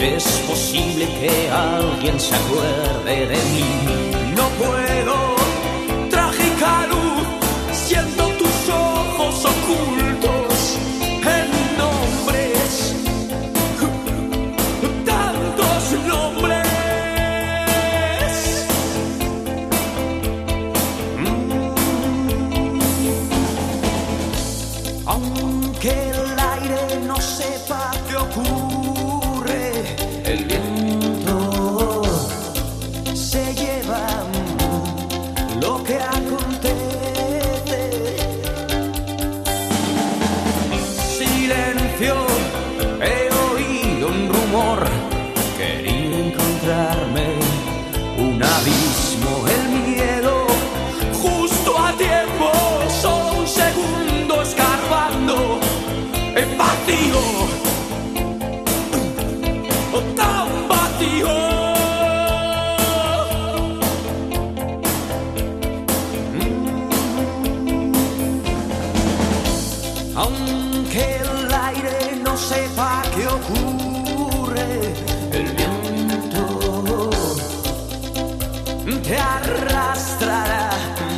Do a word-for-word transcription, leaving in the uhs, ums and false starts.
es posible que alguien se acuerde de mí. No puedo, trágica luz, siento tus ojos ocultos en nombres, tantos nombres. Aunque el aire no sepa qué ocurre, el viento se lleva lo que acontece. Silencio, he oído un rumor, quería encontrarme un abismo, el miedo, justo a tiempo, solo un segundo escarbando en vacío, oh, tan vacío. Aunque el aire no sepa qué ocurre, el viento te arrastrará